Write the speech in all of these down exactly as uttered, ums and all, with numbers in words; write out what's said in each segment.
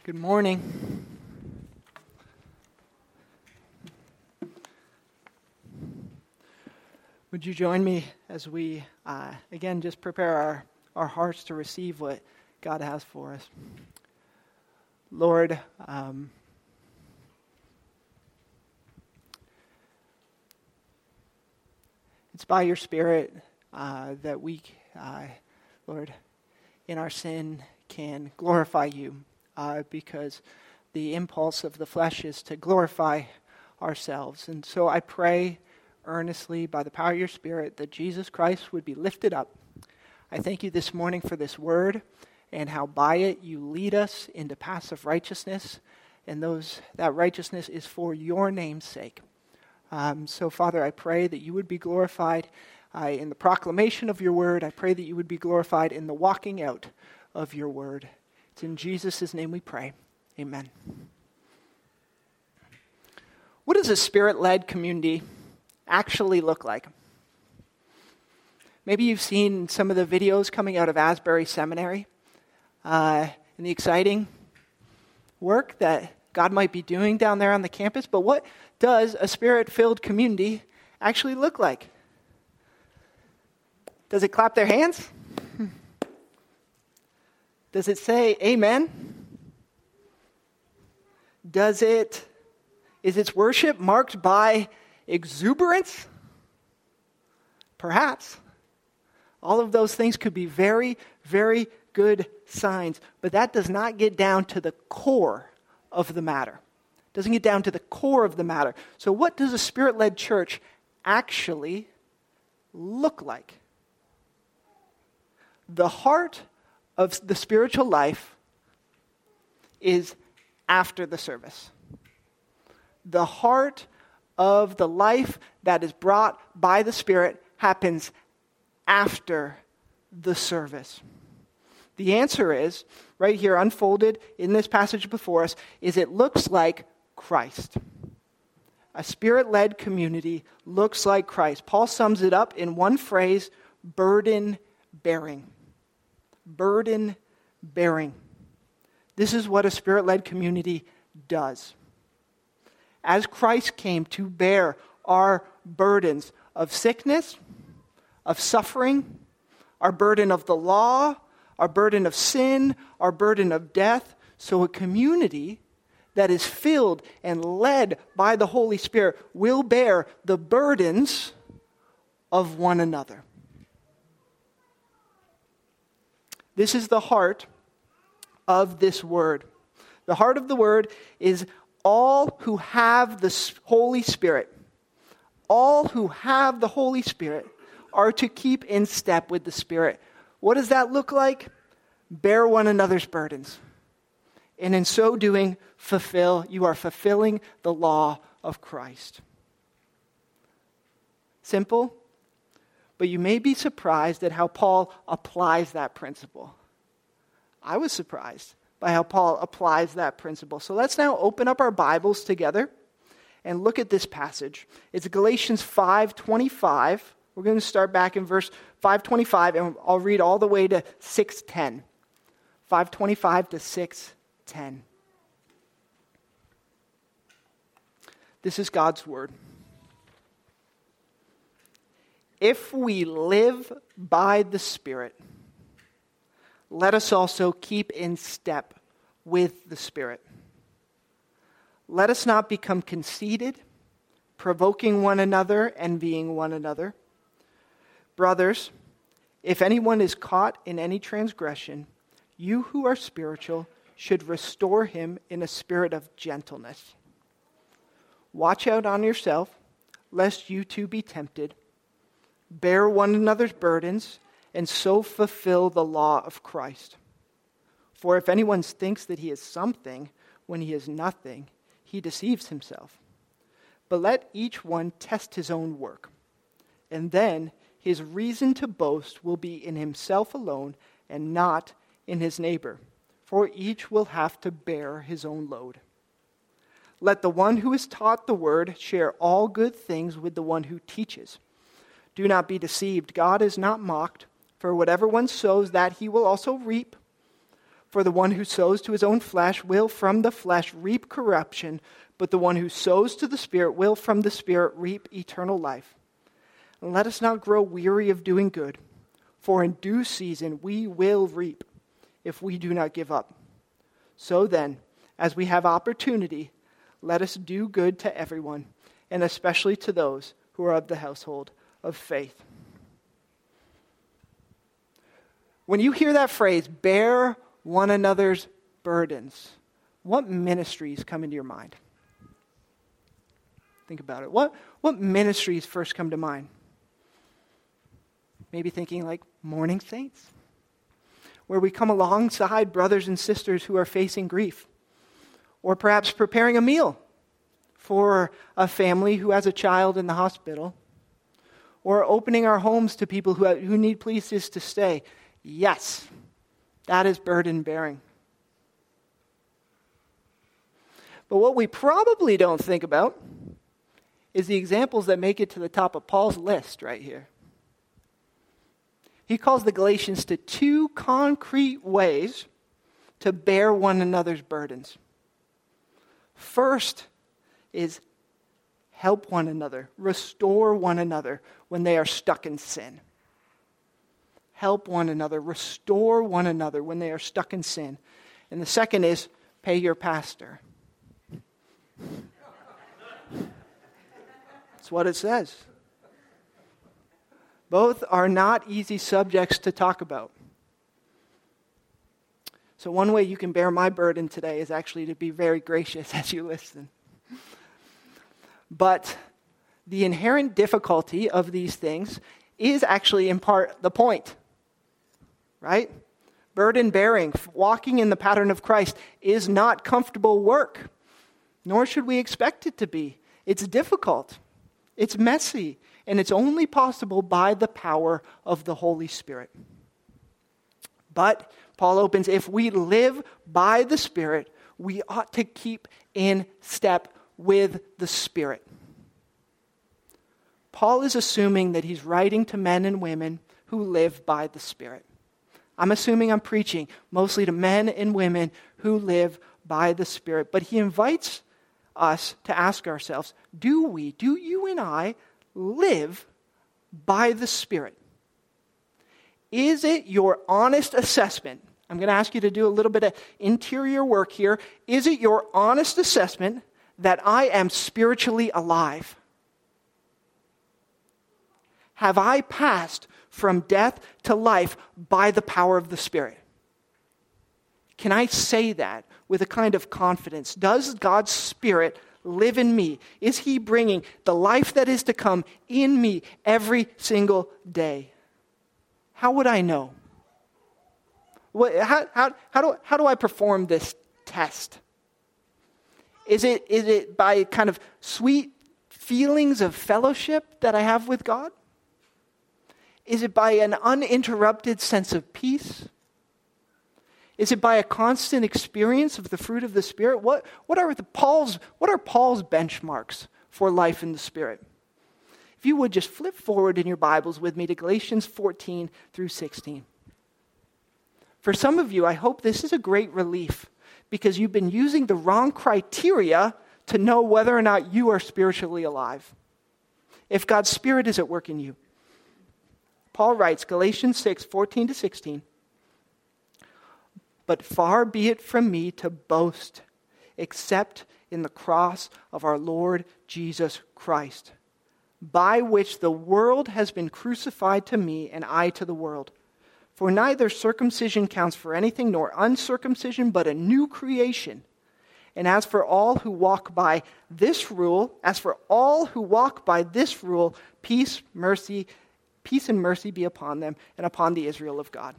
Good morning. Would you join me as we, uh, again, just prepare our, our hearts to receive what God has for us? Lord, um, it's by your Spirit uh, that we, uh, Lord, in our sin can glorify you. Uh, because the impulse of the flesh is to glorify ourselves. And so I pray earnestly by the power of your Spirit that Jesus Christ would be lifted up. I thank you this morning for this word and how by it you lead us into paths of righteousness, and those that righteousness is for your name's sake. Um, so Father, I pray that you would be glorified uh, in the proclamation of your word. I pray that you would be glorified in the walking out of your word. It's in Jesus' name we pray. Amen. What does a Spirit-led community actually look like? Maybe you've seen some of the videos coming out of Asbury Seminary uh, and the exciting work that God might be doing down there on the campus. But what does a Spirit-filled community actually look like? Does it clap their hands? Does it say amen? Does it, is its worship marked by exuberance? Perhaps. All of those things could be very, very good signs, but that does not get down to the core of the matter. It doesn't get down to the core of the matter. So what does a Spirit-led church actually look like? The heart of the spiritual life is after the service. The heart of the life that is brought by the Spirit happens after the service. The answer is, right here unfolded in this passage before us, is it looks like Christ. A Spirit-led community looks like Christ. Paul sums it up in one phrase: burden bearing. Burden bearing. This is what a Spirit-led community does. As Christ came to bear our burdens of sickness, of suffering, our burden of the law, our burden of sin, our burden of death, so a community that is filled and led by the Holy Spirit will bear the burdens of one another. This is the heart of this word. The heart of the word is all who have the Holy Spirit. All who have the Holy Spirit are to keep in step with the Spirit. What does that look like? Bear one another's burdens. And in so doing, fulfill, you are fulfilling the law of Christ. Simple. But you may be surprised at how Paul applies that principle. I was surprised by how Paul applies that principle. So let's now open up our Bibles together and look at this passage. It's Galatians five twenty-five. We're going to start back in verse five twenty-five, and I'll read all the way to six ten. five twenty-five to six ten. This is God's word. If we live by the Spirit, let us also keep in step with the Spirit. Let us not become conceited, provoking one another, envying one another. Brothers, if anyone is caught in any transgression, you who are spiritual should restore him in a spirit of gentleness. Watch out on yourself, lest you too be tempted. Bear one another's burdens, and so fulfill the law of Christ. For if anyone thinks that he is something when he is nothing, he deceives himself. But let each one test his own work, and then his reason to boast will be in himself alone and not in his neighbor, for each will have to bear his own load. Let the one who is taught the word share all good things with the one who teaches. Do not be deceived. God is not mocked, for whatever one sows, that he will also reap. For the one who sows to his own flesh will from the flesh reap corruption, but the one who sows to the Spirit will from the Spirit reap eternal life. And let us not grow weary of doing good, for in due season we will reap if we do not give up. So then, as we have opportunity, let us do good to everyone, and especially to those who are of the household of faith. When you hear that phrase, bear one another's burdens, what ministries come into your mind? Think about it. What, what ministries first come to mind? Maybe thinking like Mourning Saints, where we come alongside brothers and sisters who are facing grief. Or perhaps preparing a meal for a family who has a child in the hospital. Or opening our homes to people who, have, who need places to stay. Yes, that is burden bearing. But what we probably don't think about is the examples that make it to the top of Paul's list right here. He calls the Galatians to two concrete ways to bear one another's burdens. First is help one another, restore one another when they are stuck in sin. Help one another, restore one another when they are stuck in sin. And the second is pay your pastor. That's what it says. Both are not easy subjects to talk about. So one way you can bear my burden today is actually to be very gracious as you listen. But the inherent difficulty of these things is actually in part the point. Right? Burden bearing, walking in the pattern of Christ is not comfortable work. Nor should we expect it to be. It's difficult. It's messy. And it's only possible by the power of the Holy Spirit. But Paul opens, if we live by the Spirit, we ought to keep in step with the Spirit. Paul is assuming that he's writing to men and women who live by the Spirit. I'm assuming I'm preaching mostly to men and women who live by the Spirit. But he invites us to ask ourselves, do we, do you and I live by the Spirit? Is it your honest assessment? I'm going to ask you to do a little bit of interior work here. Is it your honest assessment that I am spiritually alive? Have I passed from death to life by the power of the Spirit? Can I say that with a kind of confidence? Does God's Spirit live in me? Is He bringing the life that is to come in me every single day? How would I know? What, how, how, how, do, how do I perform this test? Is it, is it by kind of sweet feelings of fellowship that I have with God? Is it by an uninterrupted sense of peace? Is it by a constant experience of the fruit of the Spirit? What, what are the Paul's, what are Paul's benchmarks for life in the Spirit? If you would just flip forward in your Bibles with me to Galatians fourteen through sixteen. For some of you, I hope this is a great relief because you've been using the wrong criteria to know whether or not you are spiritually alive. If God's Spirit is at work in you. Paul writes, Galatians six, fourteen to sixteen. But far be it from me to boast, except in the cross of our Lord Jesus Christ, by which the world has been crucified to me and I to the world. For neither circumcision counts for anything nor uncircumcision, but a new creation. And as for all who walk by this rule, as for all who walk by this rule, peace, mercy, peace and mercy be upon them and upon the Israel of God.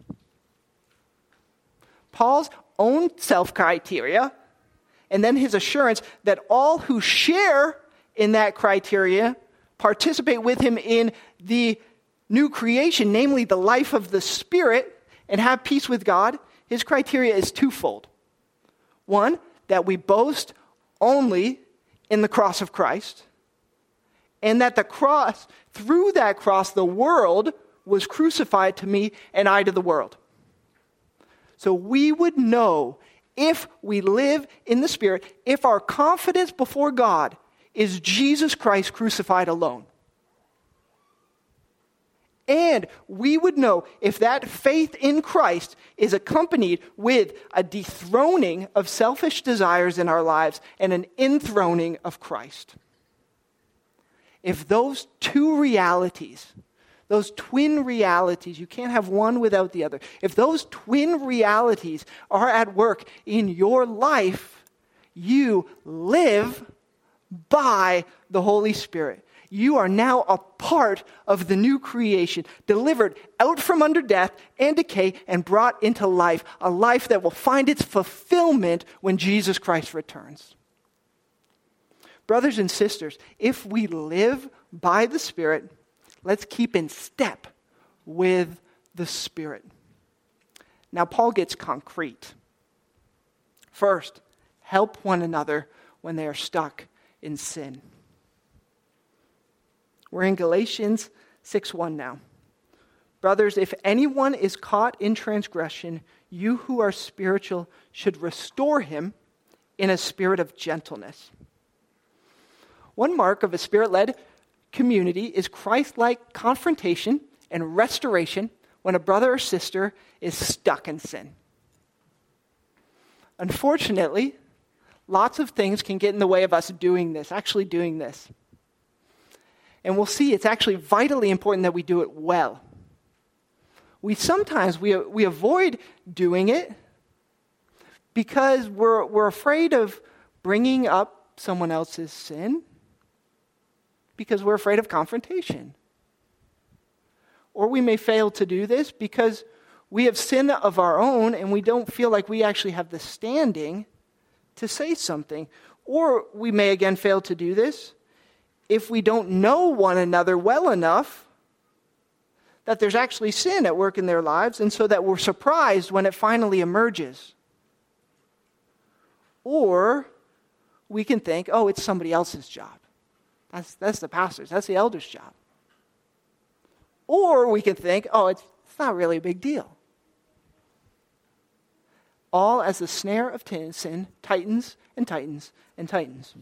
Paul's own self-criteria, and then his assurance that all who share in that criteria participate with him in the new creation, namely the life of the Spirit, and have peace with God. His criteria is twofold. One, that we boast only in the cross of Christ, and that the cross, through that cross, the world was crucified to me and I to the world. So we would know if we live in the Spirit, if our confidence before God is Jesus Christ crucified alone. And we would know if that faith in Christ is accompanied with a dethroning of selfish desires in our lives and an enthroning of Christ. If those two realities, those twin realities, you can't have one without the other. If those twin realities are at work in your life, you live by the Holy Spirit. You are now a part of the new creation, delivered out from under death and decay and brought into life, a life that will find its fulfillment when Jesus Christ returns. Brothers and sisters, if we live by the Spirit, let's keep in step with the Spirit. Now, Paul gets concrete. First, help one another when they are stuck in sin. We're in Galatians six one now. Brothers, if anyone is caught in transgression, you who are spiritual should restore him in a spirit of gentleness. One mark of a Spirit-led community is Christ-like confrontation and restoration when a brother or sister is stuck in sin. Unfortunately, lots of things can get in the way of us doing this, actually doing this. And we'll see it's actually vitally important that we do it well. We sometimes, we, we avoid doing it because we're, we're afraid of bringing up someone else's sin, because we're afraid of confrontation. Or we may fail to do this because we have sin of our own and we don't feel like we actually have the standing to say something. Or we may again fail to do this if we don't know one another well enough that there's actually sin at work in their lives, and so that we're surprised when it finally emerges. Or we can think, oh, it's somebody else's job. That's, that's the pastor's, that's the elder's job. Or we can think, oh, it's, it's not really a big deal. All as the snare of sin tightens and tightens and tightens.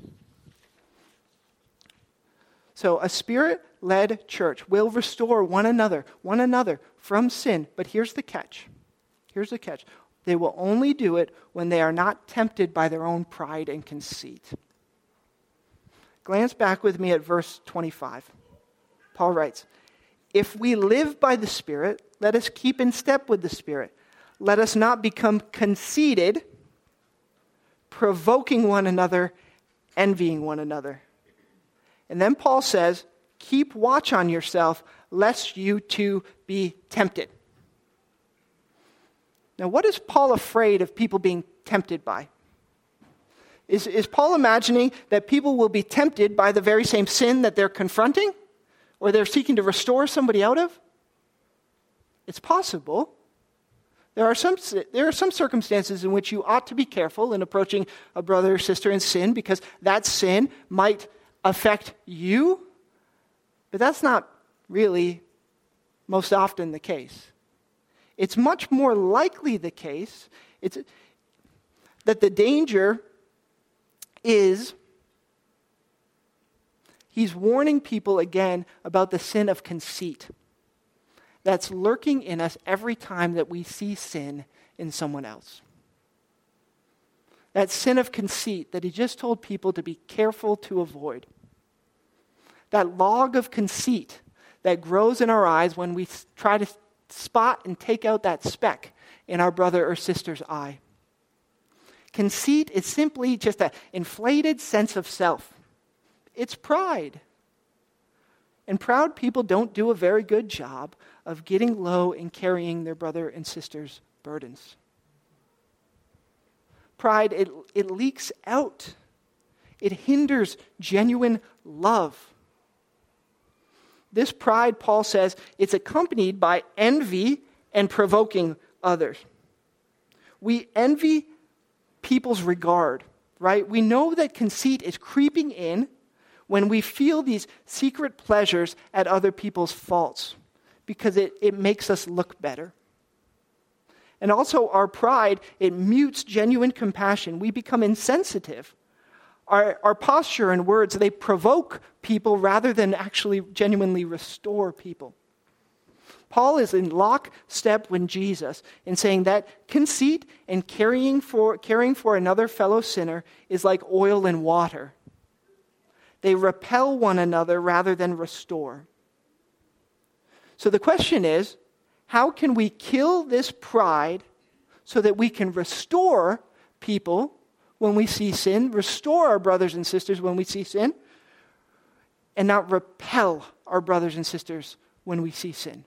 So a Spirit-led church will restore one another, one another from sin. But here's the catch. Here's the catch. They will only do it when they are not tempted by their own pride and conceit. Glance back with me at verse twenty-five. Paul writes, if we live by the Spirit, let us keep in step with the Spirit. Let us not become conceited, provoking one another, envying one another. And then Paul says, keep watch on yourself, lest you too be tempted. Now, what is Paul afraid of people being tempted by? Is, is Paul imagining that people will be tempted by the very same sin that they're confronting or they're seeking to restore somebody out of? It's possible. There are some, there are some circumstances in which you ought to be careful in approaching a brother or sister in sin because that sin might affect you, but that's not really most often the case. It's much more likely the case it's, that the danger is he's warning people again about the sin of conceit that's lurking in us every time that we see sin in someone else. That sin of conceit that he just told people to be careful to avoid. That log of conceit that grows in our eyes when we try to spot and take out that speck in our brother or sister's eye. Conceit is simply just an inflated sense of self. It's pride. And proud people don't do a very good job of getting low and carrying their brother and sister's burdens. Pride, it, it leaks out. It hinders genuine love. This pride, Paul says, it's accompanied by envy and provoking others. We envy people's regard, right? We know that conceit is creeping in when we feel these secret pleasures at other people's faults because it, it makes us look better. And also our pride, it mutes genuine compassion. We become insensitive. Our, our posture and words, they provoke people rather than actually genuinely restore people. Paul is in lockstep with Jesus in saying that conceit and caring for, caring for another fellow sinner is like oil and water. They repel one another rather than restore. So the question is, how can we kill this pride so that we can restore people when we see sin, restore our brothers and sisters when we see sin, and not repel our brothers and sisters when we see sin?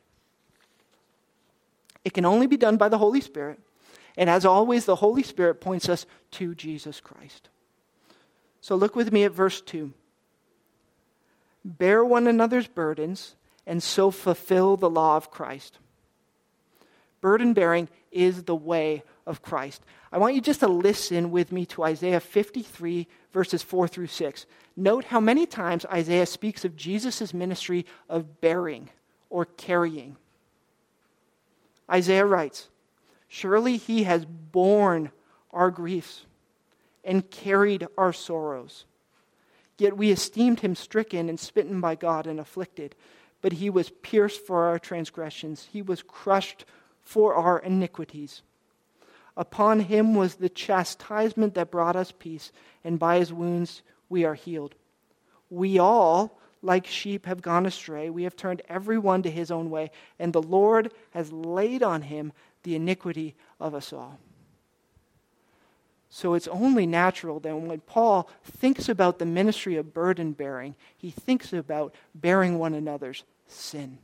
It can only be done by the Holy Spirit. And as always, the Holy Spirit points us to Jesus Christ. So look with me at verse two. Bear one another's burdens, and so fulfill the law of Christ. Burden bearing is the way of Christ. I want you just to listen with me to Isaiah fifty-three, verses four through six. Note how many times Isaiah speaks of Jesus' ministry of bearing or carrying. Isaiah writes, "Surely he has borne our griefs and carried our sorrows. Yet we esteemed him stricken and smitten by God and afflicted. But he was pierced for our transgressions. He was crushed for our iniquities. Upon him was the chastisement that brought us peace, and by his wounds we are healed. We all, like sheep, have gone astray. We have turned every one to his own way, and the Lord has laid on him the iniquity of us all." So it's only natural that when Paul thinks about the ministry of burden bearing, he thinks about bearing one another's sin.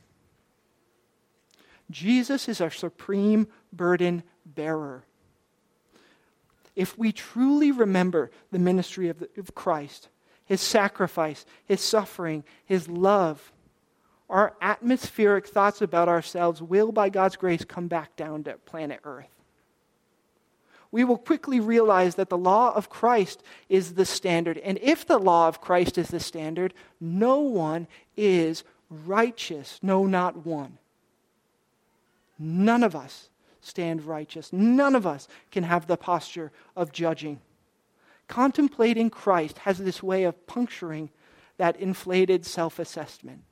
Jesus is our supreme burden bearer. If we truly remember the ministry of, the, of Christ, his sacrifice, his suffering, his love, our atmospheric thoughts about ourselves will, by God's grace, come back down to planet Earth. We will quickly realize that the law of Christ is the standard. And if the law of Christ is the standard, no one is righteous. No, not one. None of us stand righteous. None of us can have the posture of judging. Contemplating Christ has this way of puncturing that inflated self-assessment.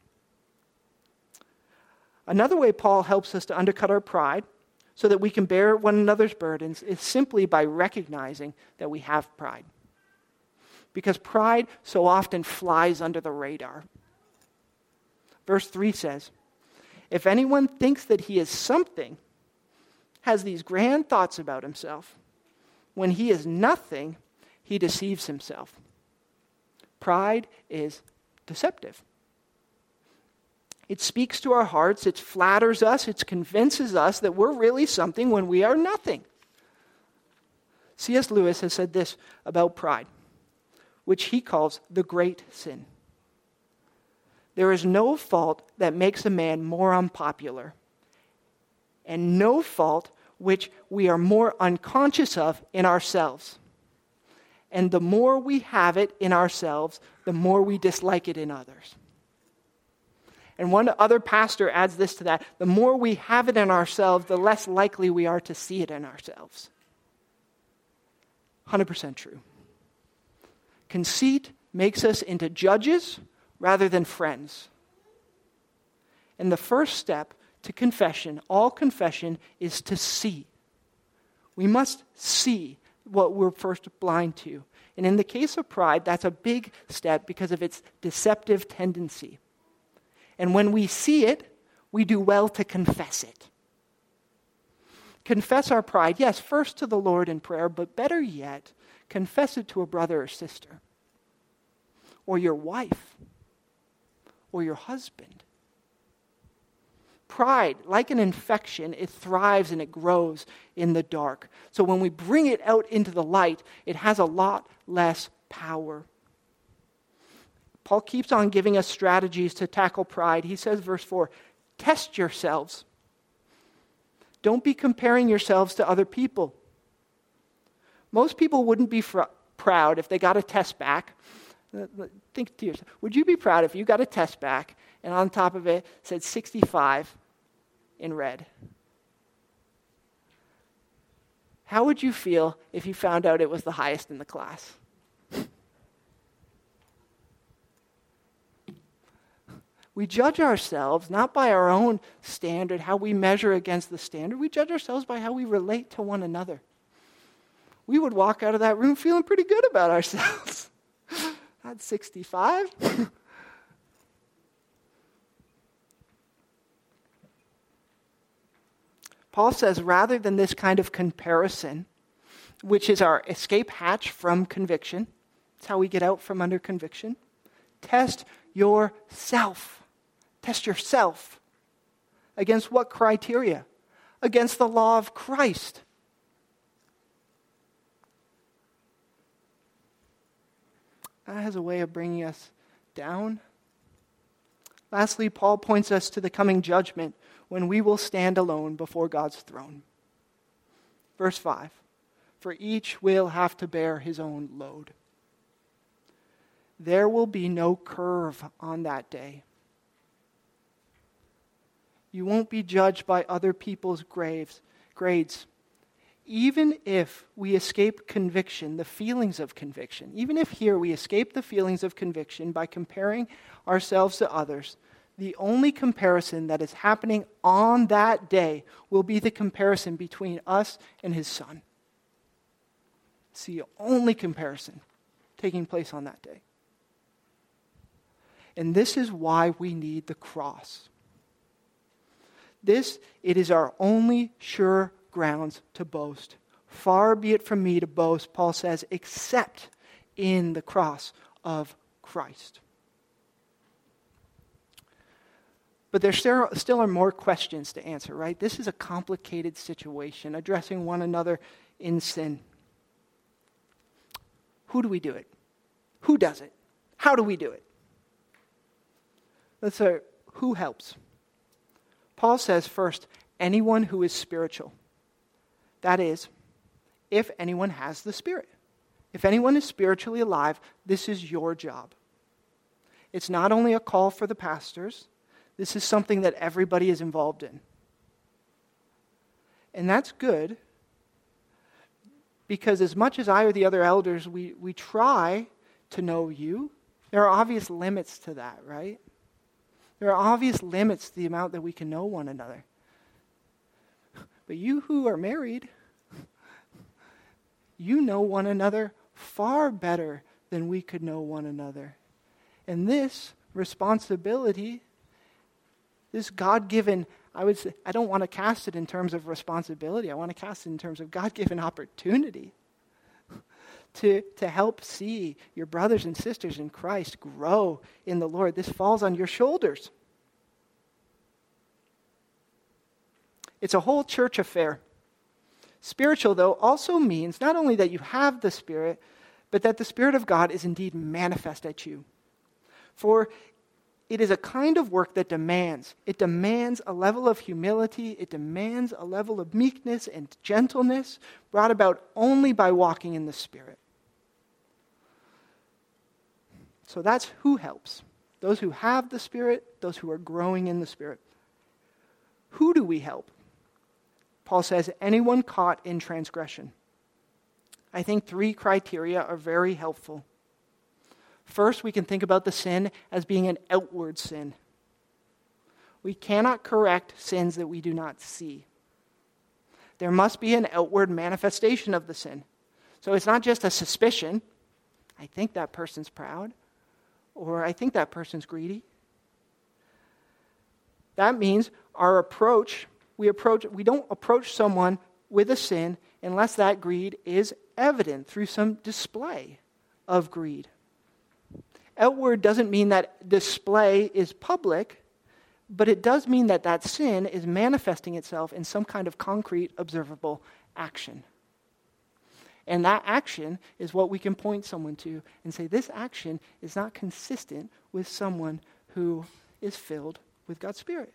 Another way Paul helps us to undercut our pride so that we can bear one another's burdens is simply by recognizing that we have pride. Because pride so often flies under the radar. Verse three says, "If anyone thinks that he is something, has these grand thoughts about himself, when he is nothing, he deceives himself." Pride is deceptive. It speaks to our hearts, it flatters us, it convinces us that we're really something when we are nothing. C S Lewis has said this about pride, which he calls the great sin. "There is no fault that makes a man more unpopular, and no fault which we are more unconscious of in ourselves. And the more we have it in ourselves, the more we dislike it in others." And one other pastor adds this to that: the more we have it in ourselves, the less likely we are to see it in ourselves. one hundred percent true. Conceit makes us into judges rather than friends. And the first step to confession, all confession, is to see. We must see what we're first blind to. And in the case of pride, that's a big step because of its deceptive tendency. And when we see it, we do well to confess it. Confess our pride, yes, first to the Lord in prayer, but better yet, confess it to a brother or sister, or your wife, or your husband. Pride, like an infection, it thrives and it grows in the dark. So when we bring it out into the light, it has a lot less power. Paul keeps on giving us strategies to tackle pride. He says, verse four, "Test yourselves. Don't be comparing yourselves to other people." Most people wouldn't be fr- proud if they got a test back. Think to yourself, would you be proud if you got a test back and on top of it said sixty-five in red? How would you feel if you found out it was the highest in the class? We judge ourselves not by our own standard, how we measure against the standard. We judge ourselves by how we relate to one another. We would walk out of that room feeling pretty good about ourselves. That's sixty-five. Paul says, rather than this kind of comparison, which is our escape hatch from conviction, it's how we get out from under conviction, test yourself. Test yourself. Against what criteria? Against the law of Christ. That has a way of bringing us down. Lastly, Paul points us to the coming judgment when we will stand alone before God's throne. Verse five, for each will have to bear his own load. There will be no curve on that day. You won't be judged by other people's graves, grades. Even if we escape conviction, the feelings of conviction, even if here we escape the feelings of conviction by comparing ourselves to others, the only comparison that is happening on that day will be the comparison between us and his Son. It's the only comparison taking place on that day. And this is why we need the cross. This, it is our only sure grounds to boast. Far be it from me to boast, Paul says, except in the cross of Christ. But there still, still are more questions to answer, right? This is a complicated situation, addressing one another in sin. Who do we do it? Who does it? How do we do it? Let's say, who helps? Paul says first, anyone who is spiritual. That is, if anyone has the Spirit. If anyone is spiritually alive, this is your job. It's not only a call for the pastors. This is something that everybody is involved in. And that's good, because as much as I or the other elders, we, we try to know you, there are obvious limits to that, right? There are obvious limits to the amount that we can know one another. But you who are married, you know one another far better than we could know one another. And this responsibility, this God-given, I would say, I don't want to cast it in terms of responsibility. I want to cast it in terms of God-given opportunity to, to help see your brothers and sisters in Christ grow in the Lord. This falls on your shoulders. It's a whole church affair. Spiritual, though, also means not only that you have the Spirit, but that the Spirit of God is indeed manifest at you. For it is a kind of work that demands. It demands a level of humility. It demands a level of meekness and gentleness brought about only by walking in the Spirit. So that's who helps. Those who have the Spirit, those who are growing in the Spirit. Who do we help? Paul says, anyone caught in transgression. I think three criteria are very helpful. First, we can think about the sin as being an outward sin. We cannot correct sins that we do not see. There must be an outward manifestation of the sin. So it's not just a suspicion. I think that person's proud, or I think that person's greedy. That means our approach, we approach, we don't approach someone with a sin unless that greed is evident through some display of greed. Outward doesn't mean that display is public, but it does mean that that sin is manifesting itself in some kind of concrete, observable action. And that action is what we can point someone to and say, this action is not consistent with someone who is filled with God's Spirit.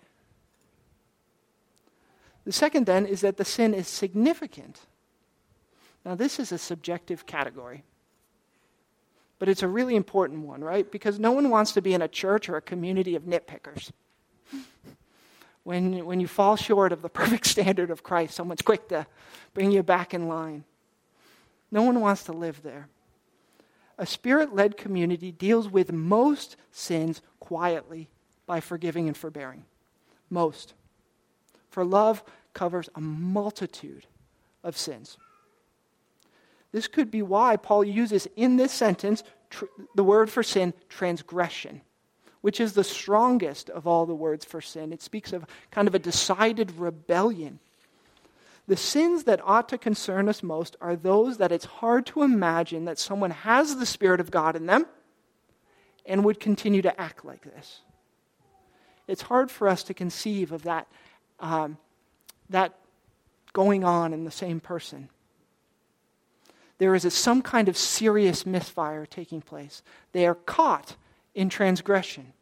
The second, then, is that the sin is significant. Now, this is a subjective category. But it's a really important one, right? Because no one wants to be in a church or a community of nitpickers. When, when you fall short of the perfect standard of Christ, someone's quick to bring you back in line. No one wants to live there. A Spirit-led community deals with most sins quietly by forgiving and forbearing. Most. For love covers a multitude of sins. This could be why Paul uses in this sentence tr- the word for sin, transgression, which is the strongest of all the words for sin. It speaks of kind of a decided rebellion. The sins that ought to concern us most are those that it's hard to imagine that someone has the Spirit of God in them and would continue to act like this. It's hard for us to conceive of that, um, that going on in the same person. There is a, some kind of serious misfire taking place. They are caught in transgression.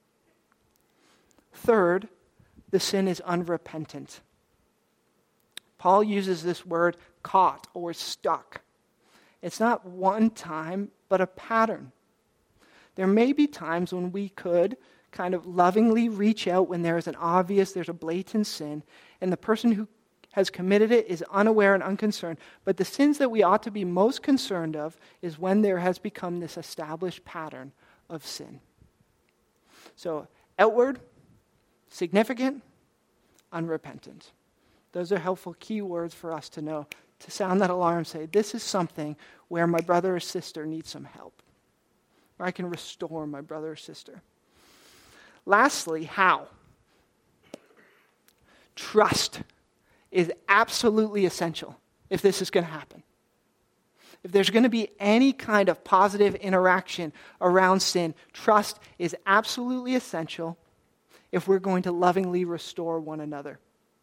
Third, the sin is unrepentant. Paul uses this word caught or stuck. It's not one time, but a pattern. There may be times when we could kind of lovingly reach out when there is an obvious, there's a blatant sin, and the person who has committed it is unaware and unconcerned. But the sins that we ought to be most concerned of is when there has become this established pattern of sin. So, outward, significant, unrepentant. Those are helpful key words for us to know, to sound that alarm and say, this is something where my brother or sister needs some help, where I can restore my brother or sister. Lastly, how? Trust is absolutely essential if this is going to happen. If there's going to be any kind of positive interaction around sin, trust is absolutely essential if we're going to lovingly restore one another.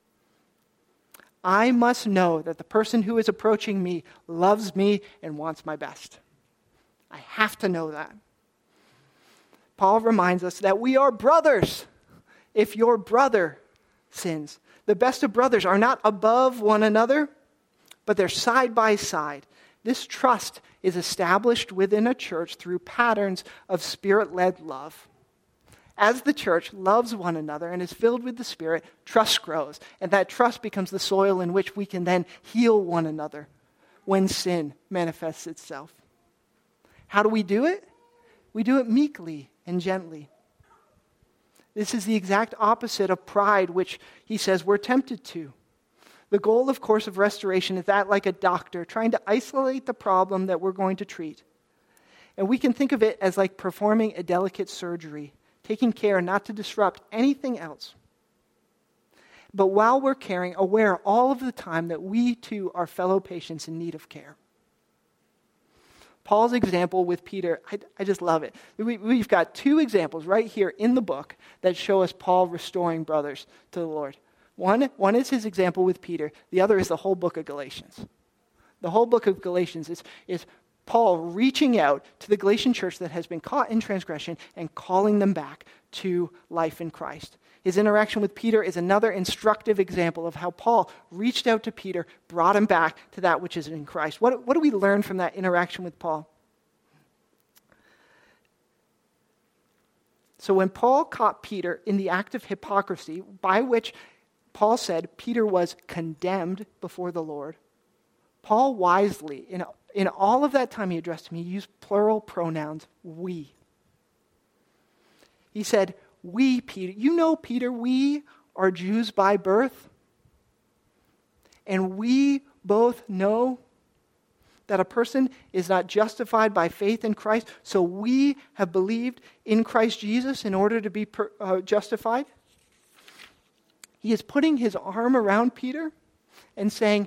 I must know that the person who is approaching me loves me and wants my best. I have to know that. Paul reminds us that we are brothers. If your brother sins, the best of brothers are not above one another, but they're side by side. This trust is established within a church through patterns of Spirit-led love. As the church loves one another and is filled with the Spirit, trust grows. And that trust becomes the soil in which we can then heal one another when sin manifests itself. How do we do it? We do it meekly and gently. This is the exact opposite of pride, which he says we're tempted to. The goal, of course, of restoration is that like a doctor trying to isolate the problem that we're going to treat. And we can think of it as like performing a delicate surgery, taking care not to disrupt anything else. But while we're caring, aware all of the time that we too are fellow patients in need of care. Paul's example with Peter, I, I just love it. We, we've got two examples right here in the book that show us Paul restoring brothers to the Lord. One, one is his example with Peter. The other is the whole book of Galatians. The whole book of Galatians is, is Paul reaching out to the Galatian church that has been caught in transgression and calling them back to life in Christ. His interaction with Peter is another instructive example of how Paul reached out to Peter, brought him back to that which is in Christ. What, what do we learn from that interaction with Paul? So when Paul caught Peter in the act of hypocrisy, by which Paul said Peter was condemned before the Lord, Paul wisely, in, in all of that time he addressed him, he used plural pronouns, we. He said, we, Peter, you know, Peter, we are Jews by birth, and we both know that a person is not justified by faith in Christ, so we have believed in Christ Jesus in order to be per, uh, justified. He is putting his arm around Peter and saying,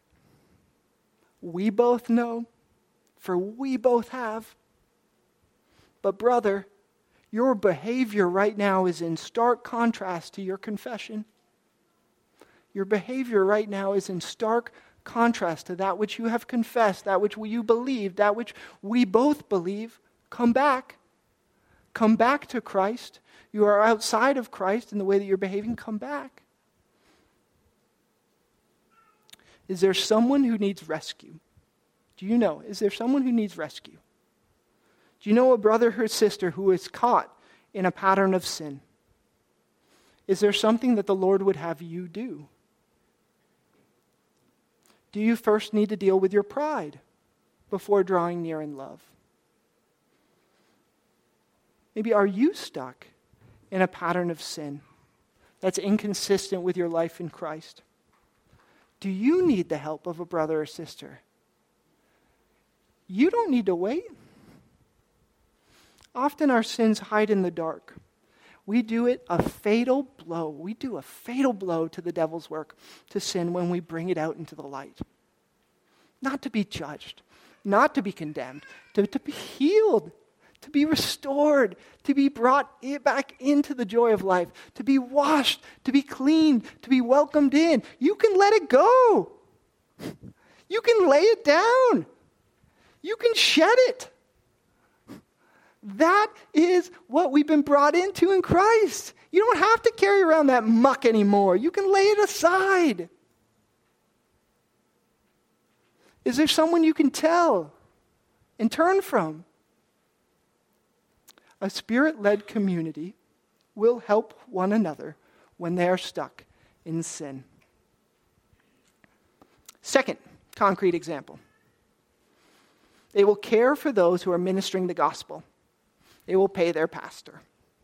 we both know, for we both have. But brother, your behavior right now is in stark contrast to your confession. Your behavior right now is in stark contrast to that which you have confessed, that which you believe, that which we both believe. Come back. Come back to Christ. You are outside of Christ in the way that you're behaving. Come back. Is there someone who needs rescue? Do you know? Is there someone who needs rescue? Do you know a brother or sister who is caught in a pattern of sin? Is there something that the Lord would have you do? Do you first need to deal with your pride before drawing near in love? Maybe are you stuck in a pattern of sin that's inconsistent with your life in Christ? Do you need the help of a brother or sister? You don't need to wait. Often our sins hide in the dark. We do it a fatal blow. We do a fatal blow to the devil's work, to sin, when we bring it out into the light. Not to be judged, not to be condemned, to, to be healed, to be restored, to be brought back into the joy of life, to be washed, to be cleaned, to be welcomed in. You can let it go. You can lay it down. You can shed it. That is what we've been brought into in Christ. You don't have to carry around that muck anymore. You can lay it aside. Is there someone you can tell and turn from? A Spirit-led community will help one another when they are stuck in sin. Second concrete example. They will care for those who are ministering the gospel. They will pay their pastor.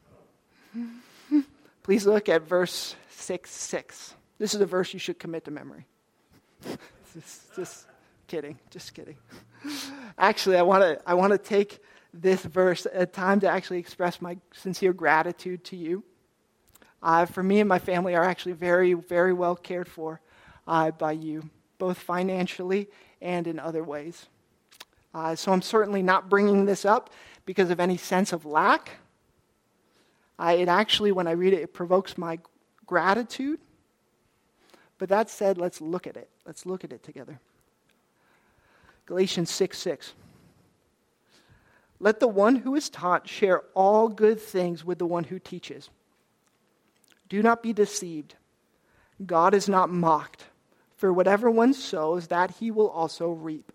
Please look at verse six six. This is a verse you should commit to memory. just, just kidding, just kidding. Actually, I want to I want to take this verse a time to actually express my sincere gratitude to you. Uh, for me and my family are actually very, very well cared for uh, by you, both financially and in other ways. Uh, so I'm certainly not bringing this up because of any sense of lack. Uh, it actually, when I read it, it provokes my gratitude. But that said, let's look at it. Let's look at it together. Galatians six six. Let the one who is taught share all good things with the one who teaches. Do not be deceived. God is not mocked. For whatever one sows, that he will also reap.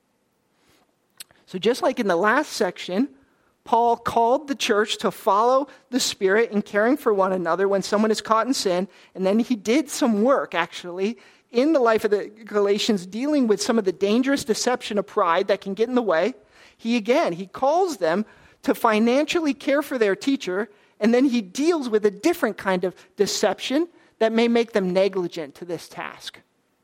So just like in the last section, Paul called the church to follow the Spirit in caring for one another when someone is caught in sin. And then he did some work, actually, in the life of the Galatians, dealing with some of the dangerous deception of pride that can get in the way. He, again, he calls them to financially care for their teacher, and then he deals with a different kind of deception that may make them negligent to this task.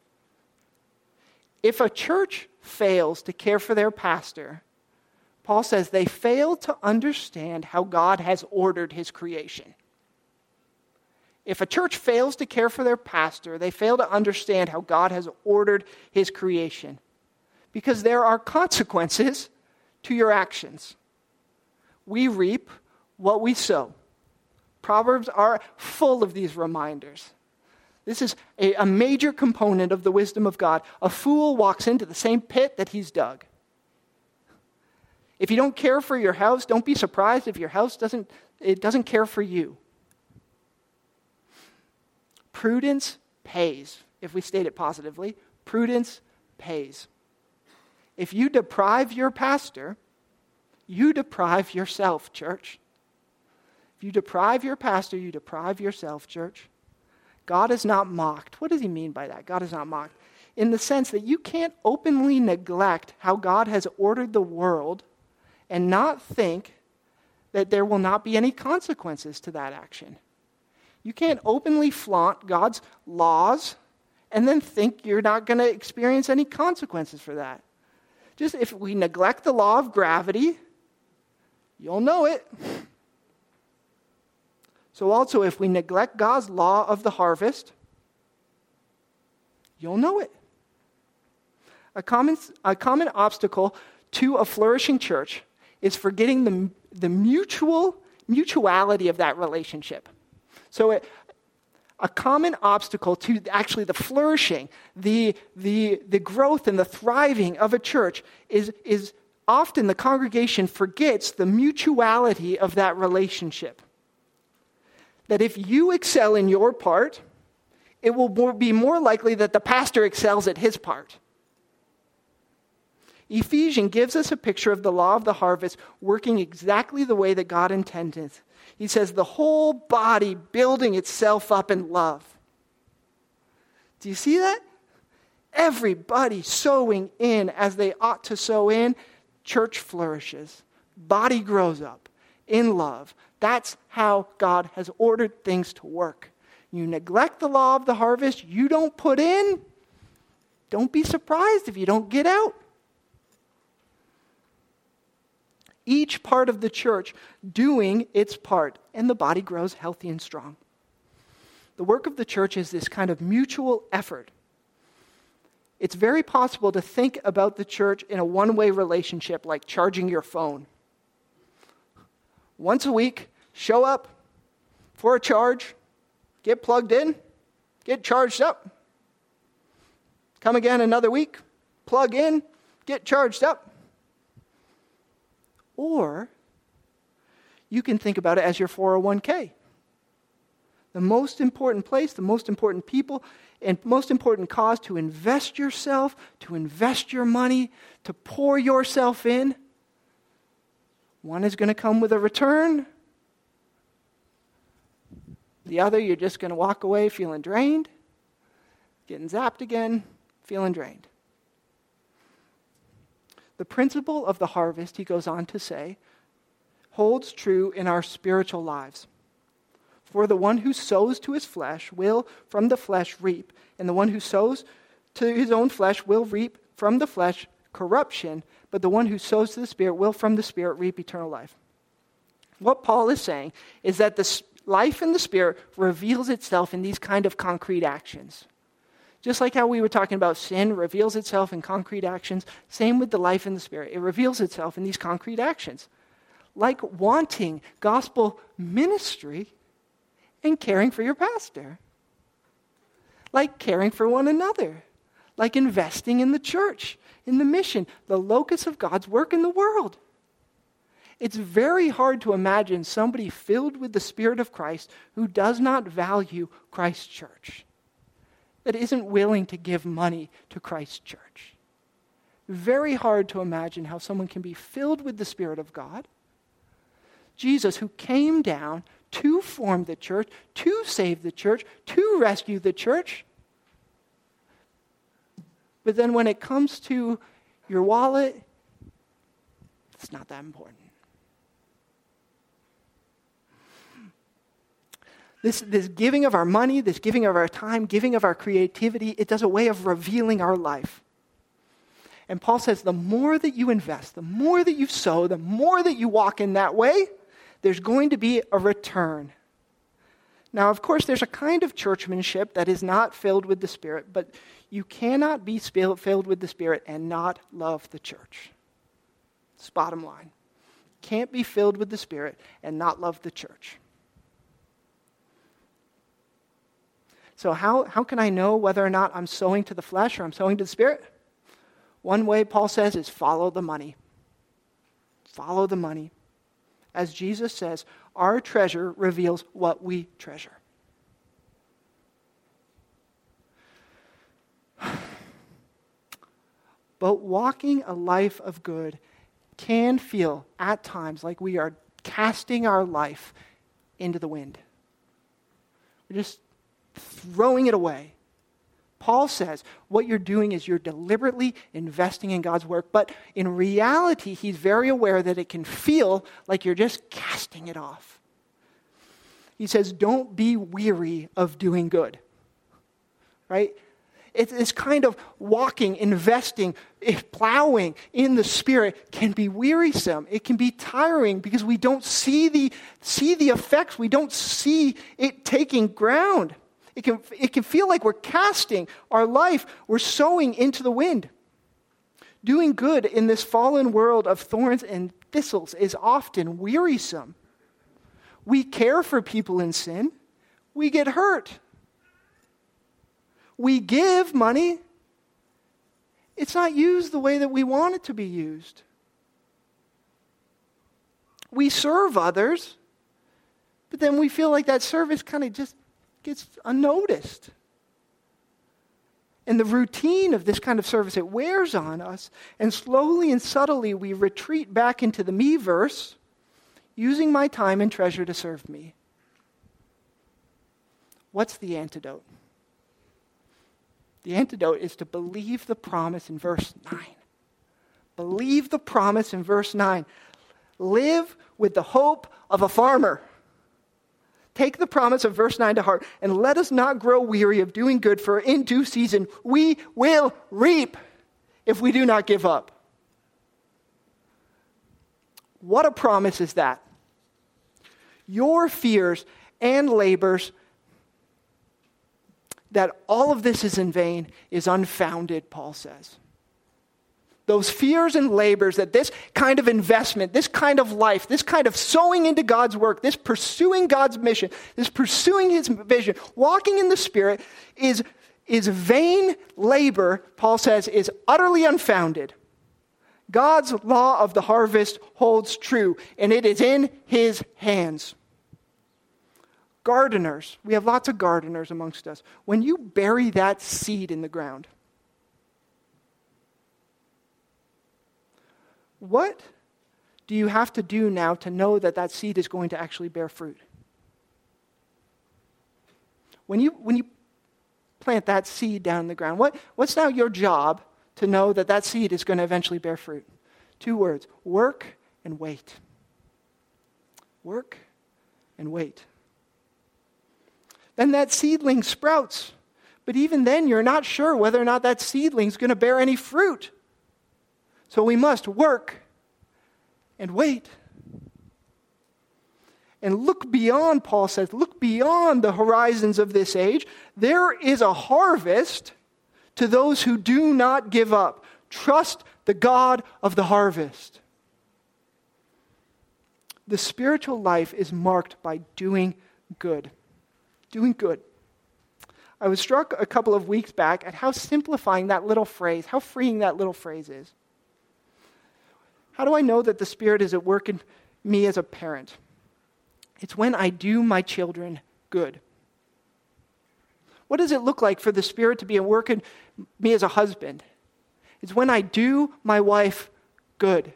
If a church fails to care for their pastor, Paul says they fail to understand how God has ordered his creation. If a church fails to care for their pastor, they fail to understand how God has ordered his creation. Because there are consequences to your actions. We reap what we sow. Proverbs are full of these reminders. This is a, a major component of the wisdom of God. A fool walks into the same pit that he's dug. If you don't care for your house, don't be surprised if your house doesn't, it doesn't care for you. Prudence pays. If we state it positively, prudence pays. If you deprive your pastor, you deprive yourself, church. If you deprive your pastor, you deprive yourself, church. God is not mocked. What does he mean by that? God is not mocked. In the sense that you can't openly neglect how God has ordered the world and not think that there will not be any consequences to that action. You can't openly flaunt God's laws and then think you're not going to experience any consequences for that. Just if we neglect the law of gravity, you'll know it. So also, if we neglect God's law of the harvest, you'll know it. A common, a common obstacle to a flourishing church is forgetting the, the mutual mutuality of that relationship. So it, a common obstacle to actually the flourishing, the, the, the growth and the thriving of a church is, is often the congregation forgets the mutuality of that relationship. That if you excel in your part, it will more, be more likely that the pastor excels at his part. Ephesians gives us a picture of the law of the harvest working exactly the way that God intended. He says the whole body building itself up in love. Do you see that? Everybody sowing in as they ought to sow in, church flourishes. Body grows up in love. That's how God has ordered things to work. You neglect the law of the harvest, you don't put in, don't be surprised if you don't get out. Each part of the church doing its part, and the body grows healthy and strong. The work of the church is this kind of mutual effort. It's very possible to think about the church in a one-way relationship, like charging your phone. Once a week, show up for a charge, get plugged in, get charged up. Come again another week, plug in, get charged up. Or you can think about it as your four oh one k. The most important place, the most important people, and most important cause to invest yourself, to invest your money, to pour yourself in. One is going to come with a return. The other, you're just going to walk away feeling drained, getting zapped again, feeling drained. The principle of the harvest, he goes on to say, holds true in our spiritual lives. For the one who sows to his flesh will from the flesh reap, and the one who sows to his own flesh will reap from the flesh corruption, but the one who sows to the Spirit will from the Spirit reap eternal life. What Paul is saying is that the life in the Spirit reveals itself in these kind of concrete actions. Just like how we were talking about sin reveals itself in concrete actions, same with the life in the Spirit. It reveals itself in these concrete actions. Like wanting gospel ministry and caring for your pastor. Like caring for one another. Like investing in the church, in the mission, the locus of God's work in the world. It's very hard to imagine somebody filled with the Spirit of Christ who does not value Christ's church, that isn't willing to give money to Christ's church. Very hard to imagine how someone can be filled with the Spirit of God. Jesus, who came down to form the church, to save the church, to rescue the church. But then when it comes to your wallet, it's not that important. This, this giving of our money, this giving of our time, giving of our creativity, it does a way of revealing our life. And Paul says the more that you invest, the more that you sow, the more that you walk in that way, there's going to be a return. Now, of course, there's a kind of churchmanship that is not filled with the Spirit, but you cannot be filled with the Spirit and not love the church. It's bottom line. Can't be filled with the Spirit and not love the church. So how, how can I know whether or not I'm sowing to the flesh or I'm sowing to the Spirit? One way, Paul says, is follow the money. Follow the money. As Jesus says, our treasure reveals what we treasure. But walking a life of good can feel at times like we are casting our life into the wind. We're just throwing it away. Paul says what you're doing is you're deliberately investing in God's work, but in reality, he's very aware that it can feel like you're just casting it off. He says, don't be weary of doing good. Right? It's this kind of walking, investing, plowing in the Spirit can be wearisome. It can be tiring because we don't see the, see the effects. We don't see it taking ground. It can, it can feel like we're casting our life, we're sowing into the wind. Doing good in this fallen world of thorns and thistles is often wearisome. We care for people in sin. We get hurt. We give money. It's not used the way that we want it to be used. We serve others, but then we feel like that service kind of just gets unnoticed. And the routine of this kind of service, it wears on us. And slowly and subtly, we retreat back into the me verse, using my time and treasure to serve me. What's the antidote? The antidote is to believe the promise in verse nine. Believe the promise in verse nine. Live with the hope of a farmer. Take the promise of verse nine to heart, and let us not grow weary of doing good, for in due season we will reap if we do not give up. What a promise is that? Your fears and labors that all of this is in vain is unfounded, Paul says. Those fears and labors that this kind of investment, this kind of life, this kind of sowing into God's work, this pursuing God's mission, this pursuing his vision, walking in the Spirit is, is vain labor, Paul says, is utterly unfounded. God's law of the harvest holds true, and it is in his hands. Gardeners, we have lots of gardeners amongst us. When you bury that seed in the ground, what do you have to do now to know that that seed is going to actually bear fruit? When you when you plant that seed down in the ground, what, what's now your job to know that that seed is going to eventually bear fruit? Two words: work and wait. Work and wait. Then that seedling sprouts, but even then you're not sure whether or not that seedling is going to bear any fruit. So we must work and wait. And look beyond, Paul says, look beyond the horizons of this age. There is a harvest to those who do not give up. Trust the God of the harvest. The spiritual life is marked by doing good. Doing good. I was struck a couple of weeks back at how simplifying that little phrase, how freeing that little phrase is. How do I know that the Spirit is at work in me as a parent? It's when I do my children good. What does it look like for the Spirit to be at work in me as a husband? It's when I do my wife good.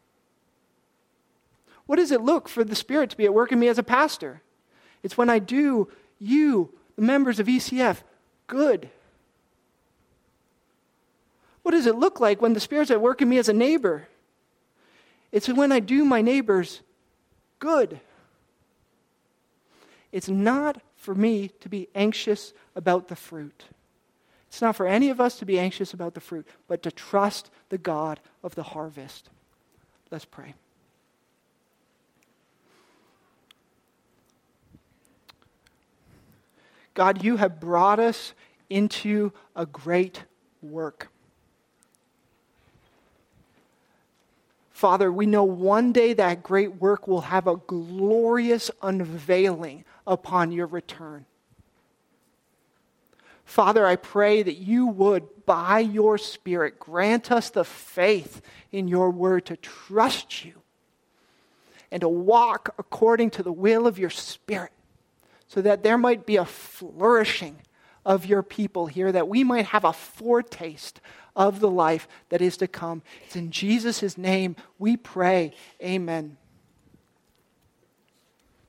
What does it look for the Spirit to be at work in me as a pastor? It's when I do you, the members of E C F, good. What does it look like when the Spirit's at work in me as a neighbor? It's when I do my neighbors good. It's not for me to be anxious about the fruit. It's not for any of us to be anxious about the fruit, but to trust the God of the harvest. Let's pray. God, you have brought us into a great work. Father, we know one day that great work will have a glorious unveiling upon your return. Father, I pray that you would, by your Spirit, grant us the faith in your word to trust you and to walk according to the will of your Spirit, so that there might be a flourishing of your people here, that we might have a foretaste of the life that is to come. It's in Jesus' name we pray. Amen.